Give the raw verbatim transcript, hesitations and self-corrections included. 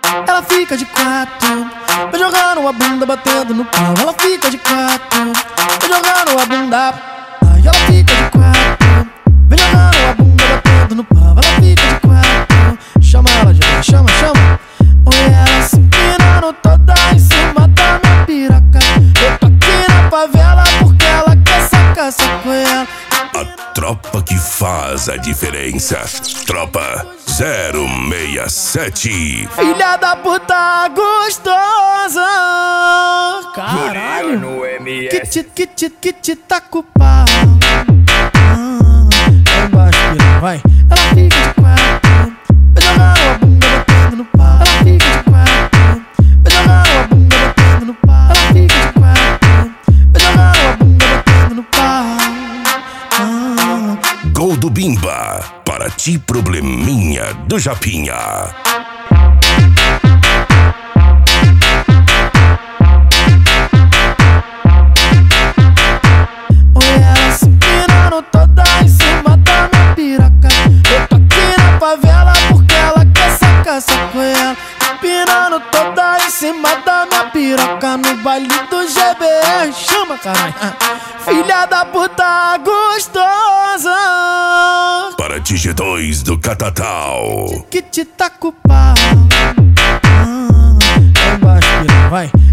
ela fica de quatro, vai jogando a bunda, batendo no pau. Ela fica de quatro, vai jogando a bunda. Aí ela fica de quatro, vai jogando a bunda, batendo no pau. Ela fica de quatro, chama ela de vez, chama, chama. Oi, ela se empinando toda em cima da minha piroca. Eu tô aqui na favela porque ela quer sacar, saco ela. A tropa que faz a diferença. Tropa zero seis sete. Filha da puta gostosa. Caralho, no M que S. te, que te, que te taca o pau. Ah, vai embaixo, piranha, vai. Ela fica de quatro, vai jogando a bunda, batendo no pau. Ela fica de quatro, vai jogando a bunda, batendo no pau. Ela fica de quatro, vai jogando a bunda, batendo no pau. Ah. Gol do Bimba. Para ti, probleminha do Japinha. Oi, ela se empinando toda em cima da minha piroca. Eu tô aqui na favela porque ela quer sacar, saco ela. Empinando toda em cima da minha piroca no baile do G B R. Chama, caralho. Filha da puta gostosa. Para ti, G dois do Catatal. Que te taca o pau. Ah, vai embaixo, piranha, vai.